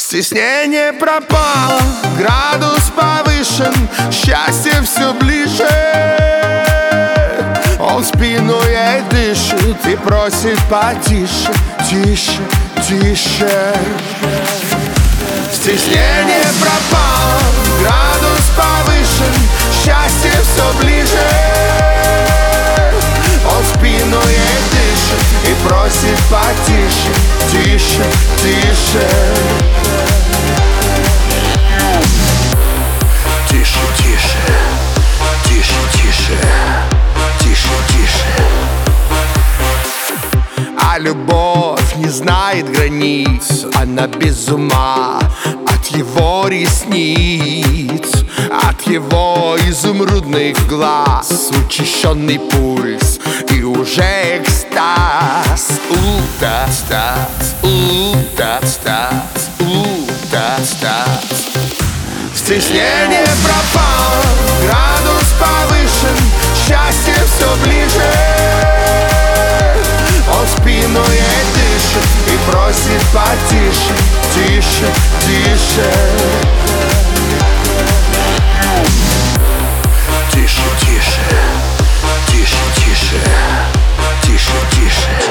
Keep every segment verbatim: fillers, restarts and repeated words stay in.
Стеснение пропало, градус повышен, счастье все ближе. Он спину ей дышит и просит потише, тише, тише. Стеснение пропало, градус повышен, счастье все ближе. Он спину ей дышит и просит потише, тише, тише. Тише, тише, тише, тише, тише, тише. А любовь не знает границ, она без ума от его ресниц, от его изумрудных глаз, учащенный пульс и уже экстаз. У-та-стаз, у-та-стаз, у-та-стаз. Стеснение пропало, градус повышен, счастье все ближе. Он спину ей дышит и просит потише, тише, тише. Тише, тише, тише, тише, тише, тише.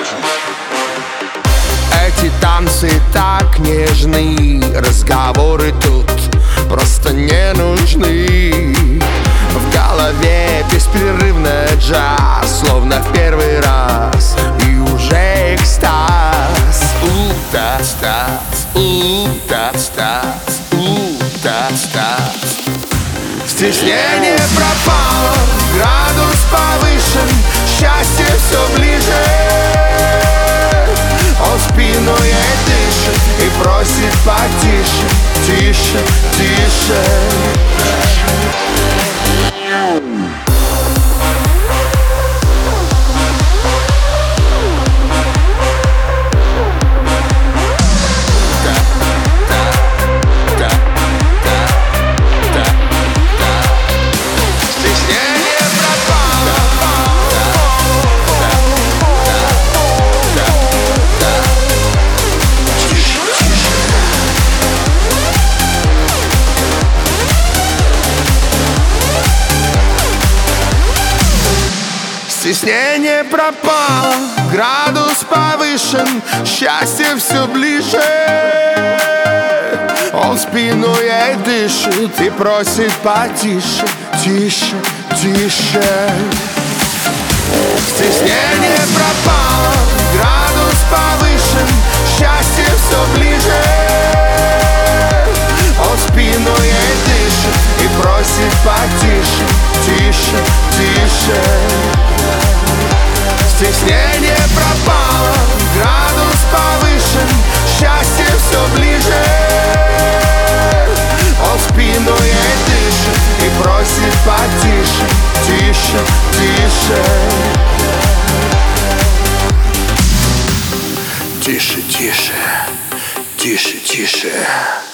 Эти танцы так нежны, разговоры тут просто не нужны. В голове беспрерывно джаз, словно в первый раз, и уже экстаз. У-та-стаз, у-та-стаз, у-та-стаз. Стеснение пропало, градус повышен, счастье все ближе. Он спину ей дышит и просит потише, тише, тише. Стеснение пропало, градус повышен, счастье все ближе. Он спину ей дышит и просит потише, тише, тише. Стеснение пропало, градус повышен, счастье все ближе. Он спину ей дышит и просит потише, тише, тише. Стеснение пропало, градус повышен, счастье все ближе. Он спину ей дышит и просит потише, тише, тише. Тише, тише, тише, тише.